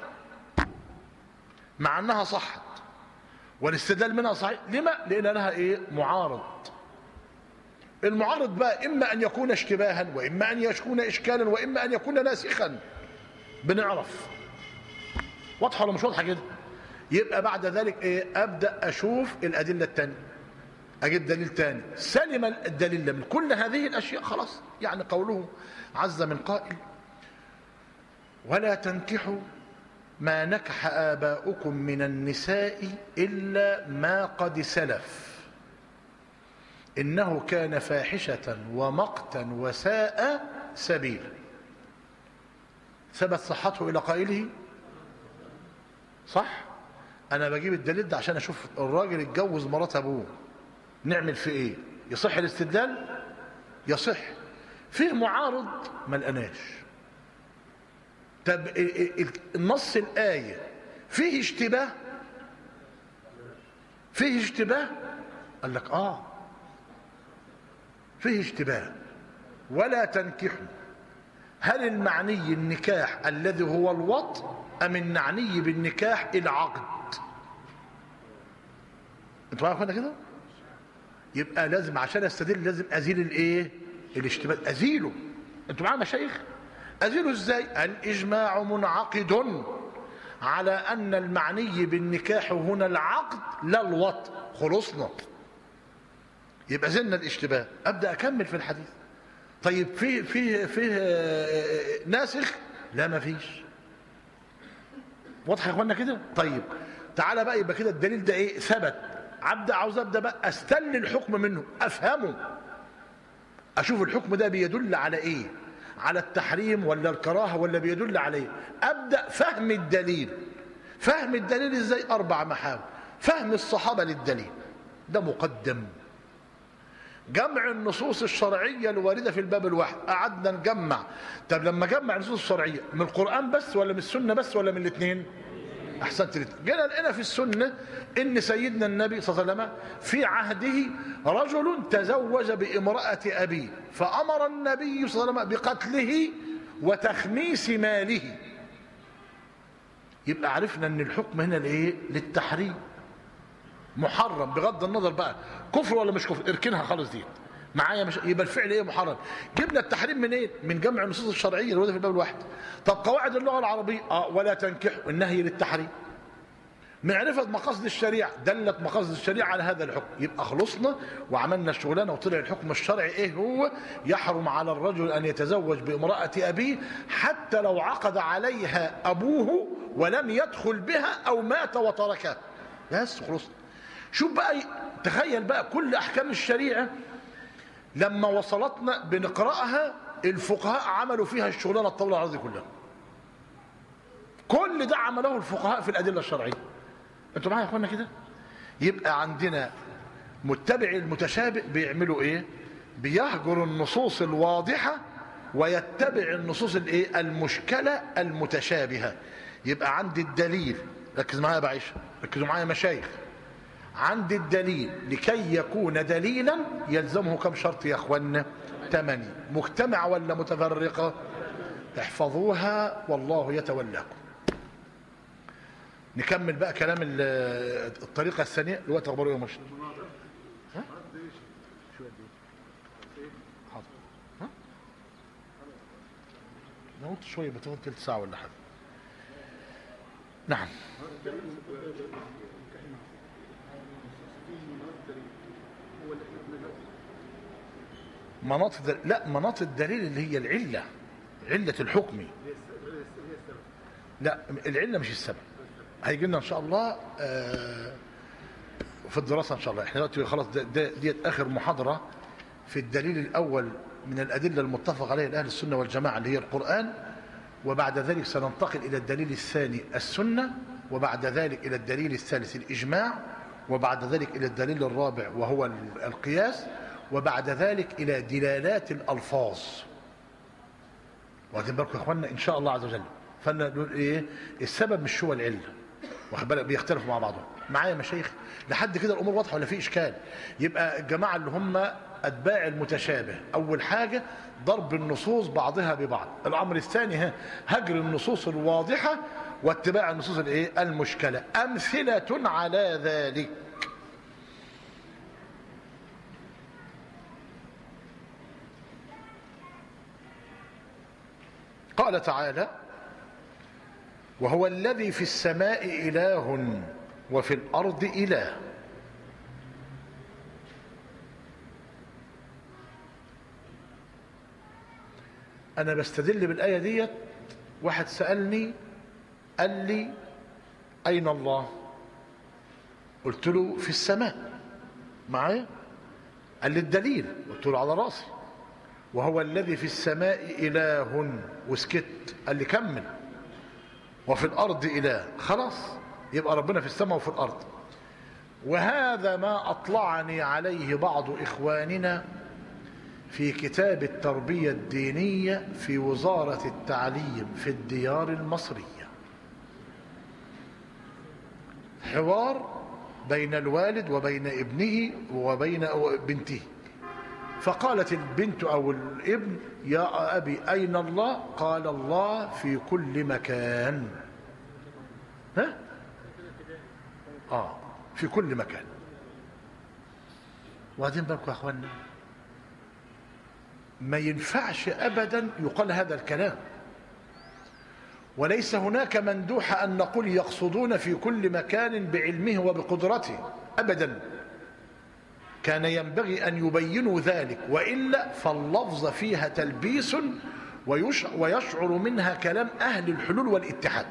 مع أنها صحت والاستدلال منها صحيح. لما؟ لأن لها إيه؟ معارض. المعارض بقى إما أن يكون اشتباها، وإما أن يكون إشكالا، وإما أن يكون ناسخا. بنعرف واضحة ولا مش واضحة كده؟ يبقى بعد ذلك ايه؟ ابدا اشوف الادله الثانيه، اجيب دليل ثاني سلم الدليل من كل هذه الاشياء. خلاص. يعني قوله عز من قائل: ولا تنكحوا ما نكح آباؤكم من النساء إلا ما قد سلف إنه كان فاحشة ومقتا وساء سبيلا. ثبت صحته إلى قائله، صح؟ أنا بجيب الدليل ده عشان أشوف الراجل اتجوز مرات أبوه نعمل في إيه؟ يصح الاستدلال؟ يصح. فيه معارض ما لقناش. طب النص الآية فيه اشتباه؟ فيه اشتباه؟ قال لك فيه اشتباه. ولا تنكحوا، هل المعني النكاح الذي هو الوطء أم المعني بالنكاح العقد؟ انتوا عارفين كده؟ يبقى لازم عشان استدل لازم ازيل الايه؟ الاشتباه، ازيله. انتوا معايا مشايخ؟ ازيله ازاي؟ الاجماع منعقد على ان المعني بالنكاح هنا العقد لا الوطء. خلصنا. يبقى زلنا الاشتباه. ابدا اكمل في الحديث. طيب فيه ناسخ؟ لا ما فيش. واضح يا اخوانا كده؟ طيب تعالى بقى، يبقى كده الدليل ده ايه؟ ثبت. عاوز ابدا بقى استل الحكم منه، افهمه، اشوف الحكم ده بيدل على ايه؟ على التحريم ولا الكراهه ولا بيدل على ايه؟ ابدا فهم الدليل. فهم الدليل ازاي؟ 4 محاور. فهم الصحابه للدليل ده مقدم. جمع النصوص الشرعيه الوارده في الباب الواحد. قعدنا نجمع. طب لما جمع النصوص الشرعيه من القران بس ولا من السنه بس ولا من الاثنين؟ احسنت. جينا لقينا في السنه ان سيدنا النبي صلى الله عليه وسلم في عهده رجل تزوج بامراه ابيه، فامر النبي صلى الله عليه وسلم بقتله وتخميس ماله. يبقى عرفنا ان الحكم هنا لايه؟ للتحريم. محرم بغض النظر بقى كفر ولا مش كفر، اركنها خالص دي معايا. مش يبقى الفعل ايه؟ محرم. جبنا التحريم من ايه؟ من جمع النصوص الشرعيه اللي في الباب الواحد. طب قواعد اللغه العربيه ولا تنكحوا، النهي للتحريم. معرفه مقاصد الشريعه، دلت مقاصد الشريعه على هذا الحكم. يبقى خلصنا وعملنا الشغلانه وطلع الحكم الشرعي ايه هو؟ يحرم على الرجل ان يتزوج بامراه ابيه حتى لو عقد عليها ابوه ولم يدخل بها او مات وتركها. بس خلصنا. شوف بقى، تخيل بقى كل احكام الشريعه لما وصلتنا بنقراها الفقهاء عملوا فيها الشغلانه الطاوله العرضي كلها. كل ده عمله الفقهاء في الادله الشرعيه. انتوا معايا يا اخوانا كده؟ يبقى عندنا متبع المتشابه بيعملوا ايه؟ بيهجر النصوص الواضحه ويتبع النصوص الايه؟ المشكله المتشابهه. يبقى عندي الدليل، ركز معايا يا بعيشه، ركزوا معايا يا مشايخ. عند الدليل لكي يكون دليلا يلزمه كم شرط يا اخوانا؟ 8. مجتمع ولا متفرقه؟ احفظوها والله يتولاكم. نكمل بقى كلام الطريقه الثانيه. الوقت اخباره ايه يا مشرف؟ ها؟ حاضر. ها؟ انا قلت شويه بتاخد ثلث ساعه ولا حاجه. نعم. لا، مناط الدليل اللي هي العلة، علة الحكم. لا، العلة مش السبب. هيجي لنا ان شاء الله في الدراسة ان شاء الله. احنا دلوقتي خلاص ديت اخر محاضرة في الدليل الاول من الادلة المتفق عليها اهل السنة والجماعة اللي هي القرآن، وبعد ذلك سننتقل الى الدليل الثاني السنة، وبعد ذلك الى الدليل الثالث الاجماع، وبعد ذلك الى الدليل الرابع وهو القياس، وبعد ذلك الى دلالات الالفاظ. واخدين بالكم يا اخوانا ان شاء الله عز وجل. فنقول ايه السبب مش هو العله، واخد بالك بيختلفوا مع بعضهم. معايا يا مشايخ لحد كده الامور واضحه ولا في اشكال؟ يبقى الجماعه اللي هم اتباع المتشابه، اول حاجه ضرب النصوص بعضها ببعض. الامر الثاني هجر النصوص الواضحه واتباع النصوص الايه المشكله. امثله على ذلك قال تعالى: وهو الذي في السماء إله وفي الأرض إله. أنا بستدل بالآية ديت. واحد سألني قال لي: أين الله؟ قلت له: في السماء. معايا؟ قال لي: الدليل؟ قلت له: على راسي. وهو الذي في السماء إله، وسكت. قال لي: كمل. وفي الأرض إله. خلاص، يبقى ربنا في السماء وفي الأرض. وهذا ما أطلعني عليه بعض إخواننا في كتاب التربية الدينية في وزارة التعليم في الديار المصرية. حوار بين الوالد وبين ابنه وبين بنته. فقالت البنت أو الابن: يا أبي أين الله؟ قال: الله في كل مكان. في كل مكان. وبعدين بالكم يا أخوانا ما ينفعش أبدا يقال هذا الكلام، وليس هناك مندوح أن نقول يقصدون في كل مكان بعلمه وبقدرته أبدا. كان ينبغي أن يبينوا ذلك، وإلا فاللفظ فيها تلبيس ويشعر منها كلام أهل الحلول والاتحاد.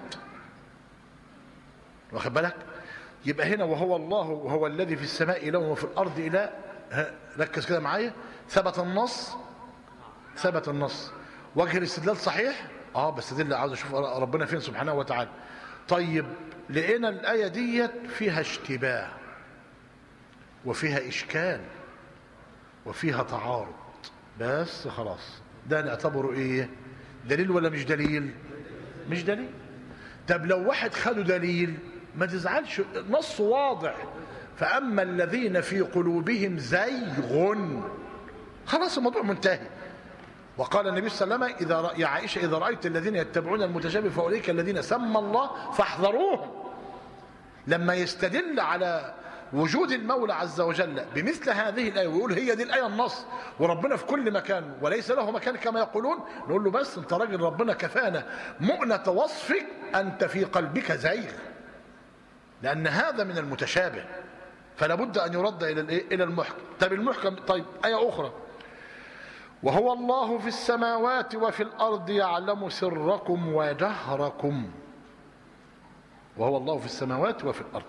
واخد بالك؟ يبقى هنا وهو الله وهو الذي في السماء إله وفي الأرض إله. ركز كده معايا. ثبت النص، ثبت النص. وجه الاستدلال صحيح؟ بستدل عاوز اشوف ربنا فين سبحانه وتعالى. طيب لقينا الآية ديت فيها اشتباه وفيها إشكال وفيها تعارض، بس خلاص ده نعتبره ايه؟ دليل ولا مش دليل؟ مش دليل. طب لو واحد خدوا دليل ما تزعلش، نص واضح: فأما الذين في قلوبهم زيغ. خلاص الموضوع منتهي. وقال النبي صلى الله عليه وسلم: يا عائشة إذا رأيت الذين يتبعون المتشابه فأولئك الذين سمى الله فاحذروهم. لما يستدل على وجود المولى عز وجل بمثل هذه الآية ويقول هي دي الآية النص وربنا في كل مكان وليس له مكان كما يقولون، نقول له: بس انت راجل ربنا كفانا مؤنة وصفك أنت في قلبك زيغ، لأن هذا من المتشابه، فلا بد أن يرد إلى المحكم. طب المحكم، طيب آية أخرى: وهو الله في السماوات وفي الأرض يعلم سركم وجهركم. وهو الله في السماوات وفي الأرض،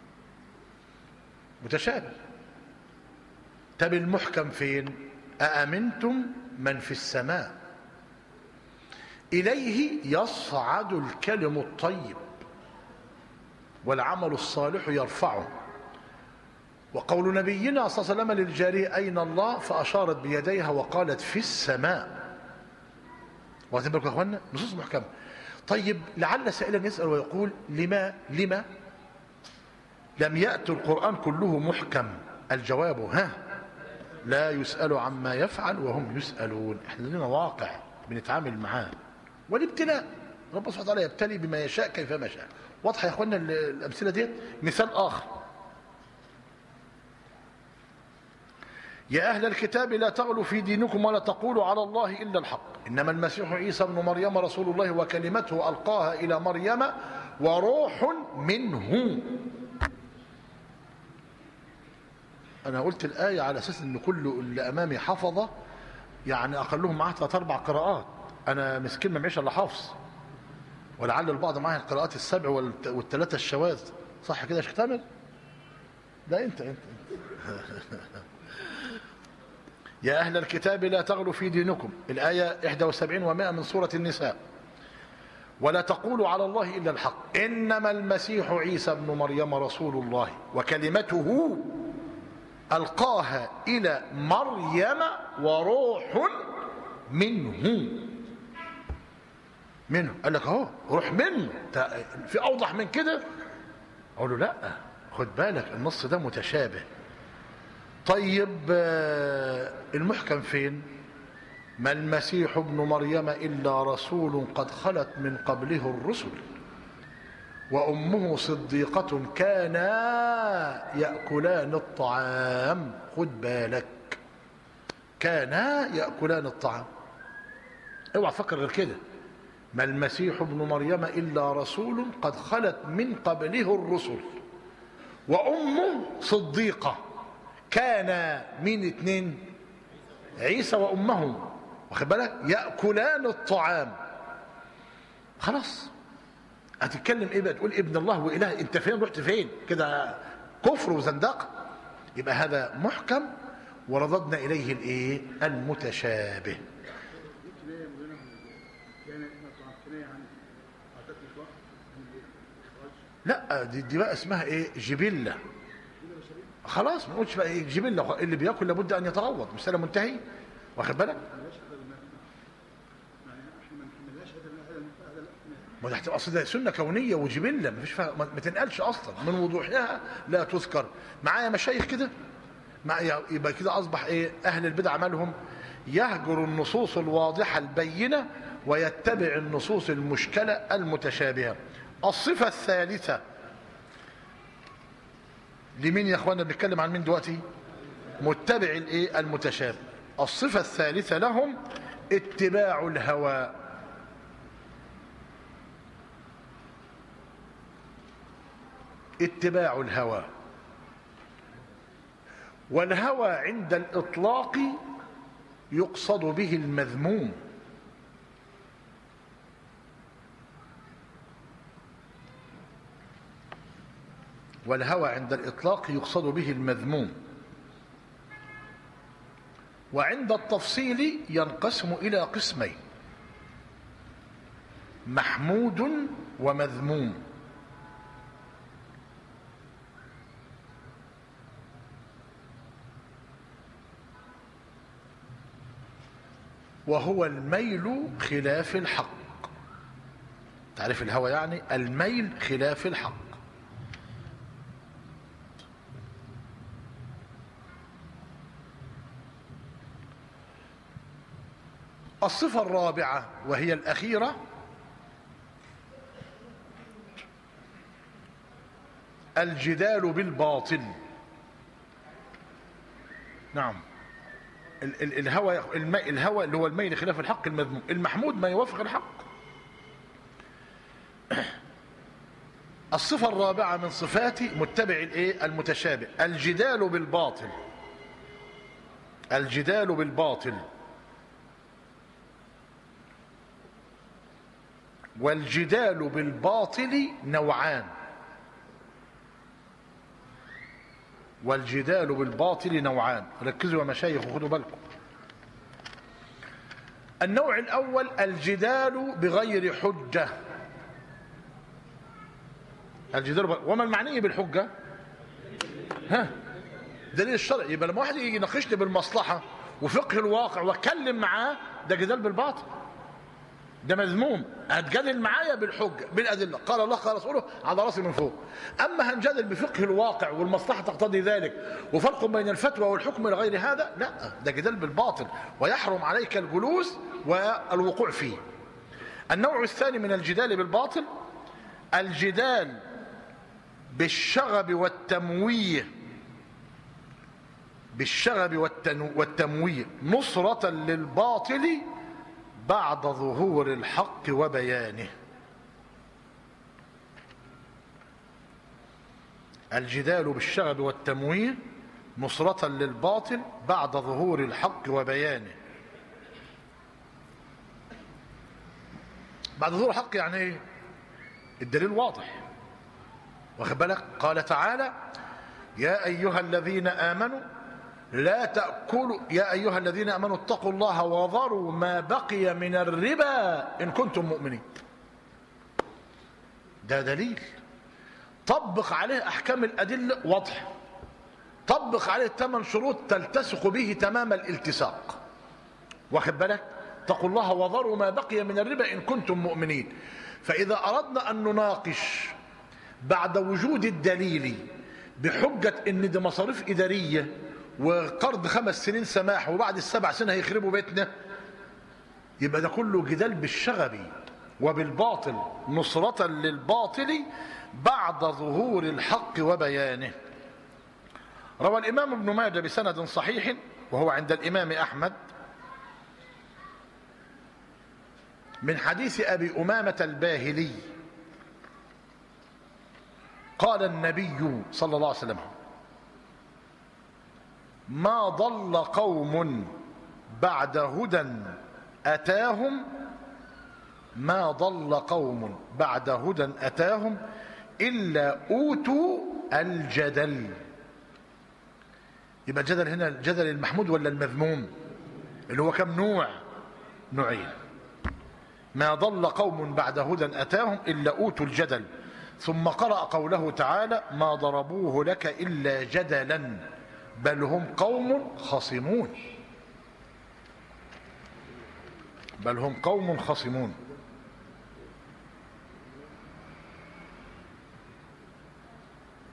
متشابه. طب المحكم فين؟ أأمنتم من في السماء إليه يصعد الكلم الطيب والعمل الصالح يرفعه. وقول نبينا صلى الله عليه وسلم للجارية: أين الله؟ فأشارت بيديها وقالت: في السماء. واخدين بالكم يا اخوانا؟ نصوص محكمة. طيب لعل سائلا يسأل ويقول: لما لم يأتي القرآن كله محكم؟ الجواب: لا يسأل عما يفعل وهم يسألون. احنا لنا واقع بنتعامل معاه، والابتلاء رب سبحانه وتعالى يبتلي بما يشاء كيفما شاء. واضحة يا اخوانا الأمثلة دي؟ مثال آخر: يا أهل الكتاب لا تغلوا في دينكم ولا تقولوا على الله إلا الحق، إنما المسيح عيسى ابن مريم رسول الله وكلمته ألقاها إلى مريم وروح منه. أنا قلت الآية على أساس أن كل اللي أمامي حفظة يعني أقلهم معاه 3-4 قراءات. أنا مسكين ما معيش إلا حافظ، ولعل البعض معاه القراءات ال7 وال3 الشواذ. صح كده يا شيخ تامر؟ لا أنت يا أهل الكتاب لا تغلوا في دينكم، الآية 71 و100 من سورة النساء. ولا تقولوا على الله إلا الحق، إنما المسيح عيسى ابن مريم رسول الله وكلمته ألقاها إلى مريم وروح منه. قال لك اهو روح منه، في أوضح من كده؟ أقول له لا، خد بالك النص ده متشابه. طيب المحكم فين؟ ما المسيح ابن مريم إلا رسول قد خلت من قبله الرسل وأمه صديقة كانا يأكلان الطعام. خد بالك، كانا يأكلان الطعام، اوعى تفكر غير كده. ما المسيح ابن مريم إلا رسول قد خلت من قبله الرسل وأمه صديقة. كان مين اتنين؟ عيسى وأمهم، واخد بالك؟ يأكلان الطعام. خلاص هتتكلم ايه بقى؟ تقول ابن الله وإله؟ انت فين؟ رحت فين كده؟ كفر وزندقة. يبقى هذا محكم ورددنا إليه الايه؟ المتشابه. لا دي بقى اسمها ايه؟ جبلة. خلاص ما نقولش بقى ايه جبلة، اللي بياكل لابد ان يتعوض، مسألة منتهي، واخد بالك؟ ما ده هتبقى اصل ده سنه كونيه وجبله، ما فيش ما تنقلش اصلا من وضوحها، لا تذكر. معايا مشايخ كده، يبقى كده اصبح ايه؟ اهل البدع مالهم؟ يهجر النصوص الواضحه البينه ويتبع النصوص المشكله المتشابهه. الصفه الثالثه لمين يا اخوانا؟ بنتكلم عن مين دلوقتي؟ متبع الايه؟ المتشابه. الصفه الثالثه لهم اتباع الهوى. اتباع الهوى. والهوى عند الإطلاق يقصد به المذموم، والهوى عند الإطلاق يقصد به المذموم. وعند التفصيل ينقسم إلى قسمين: محمود ومذموم. وهو الميل خلاف الحق. تعرف الهوى يعني الميل خلاف الحق. الصفة الرابعة وهي الأخيرة الجدال بالباطل. نعم، الهوى اللي هو الميل خلاف الحق المذموم. المحمود ما يوافق الحق. الصفة الرابعة من صفات متبع الايه؟ المتشابه الجدال بالباطل. الجدال بالباطل. والجدال بالباطل نوعان. والجدال بالباطل نوعان، ركزوا يا مشايخ وخدوا بالكم. النوع الأول الجدال بغير حجة. وما المعني بالحجة؟ دليل الشرع. يبقى لما واحد يجي يناقشني بالمصلحة وفقه الواقع واتكلم معاه، ده جدال بالباطل، ده مذموم. هتجادل معايا بالحجه بالادله، قال الله قال رسوله على راسي من فوق. اما هنجادل بفقه الواقع والمصلحه تقتضي ذلك وفرق بين الفتوى والحكم لغير هذا، لا، ده جدال بالباطل ويحرم عليك الجلوس والوقوع فيه. النوع الثاني من الجدال بالباطل الجدال بالشغب والتمويه. بالشغب والتمويه نصرة للباطل بعد ظهور الحق وبيانه. الجدال بالشغب والتمويه نصرة للباطل بعد ظهور الحق وبيانه. بعد ظهور الحق يعني ايه؟ الدليل واضح، واخد بالك؟ قال تعالى: يا أيها الذين آمنوا لا تأكلوا، يا أيها الذين آمنوا اتقوا الله وذروا ما بقي من الربا إن كنتم مؤمنين. ده دليل طبق عليه أحكام الأدلة واضحة، طبق عليه 8 شروط تلتصق به تمام الالتصاق، واخد بالك؟ اتقوا الله وذروا ما بقي من الربا إن كنتم مؤمنين. فإذا أردنا أن نناقش بعد وجود الدليل بحجة إن دي مصاريف إدارية وقرض 5 سنين سماح وبعد ال7 سنين هيخربوا بيتنا، يبقى ده كله جدال بالشغب وبالباطل، نصرة للباطل بعد ظهور الحق وبيانه. روى الإمام ابن ماجه بسند صحيح وهو عند الإمام أحمد من حديث أبي أمامة الباهلي قال النبي صلى الله عليه وسلم: ما ضل قوم بعد هدى أتاهم، ما ضل قوم بعد هدى أتاهم إلا أوتوا الجدل. يبقى الجدل هنا الجدل المحمود ولا المذموم؟ اللي هو كم نوع؟ نوعين. ما ضل قوم بعد هدى أتاهم إلا أوتوا الجدل. ثم قرأ قوله تعالى: ما ضربوه لك إلا جدلا بل هم قوم خصمون، بل هم قوم خصمون.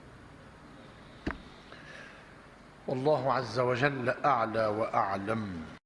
والله عز وجل أعلى وأعلم.